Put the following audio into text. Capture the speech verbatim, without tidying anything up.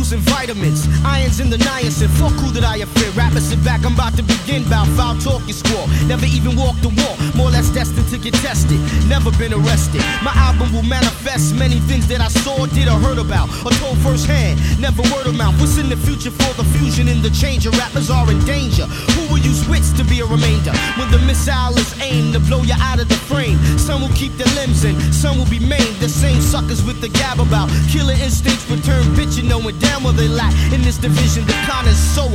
minerals and vitamins, irons in the niacin. Fuck who that I fear. Rappers sit back, I'm about to begin. Bout foul talk you squall. Never even walked the walk, more or less destined to get tested. Never been arrested. My album will manifest many things that I saw, did or heard about, or told firsthand. Never word of mouth. What's in the future for the fusion and the change? Your rappers are in danger. Who will use wits to be a remainder when the missile is aimed to blow you out of the frame? Some will keep their limbs in, some will be maimed. The same suckers with the gab about killer instincts return bitchin', knowing damn well they lack in this division. The con is so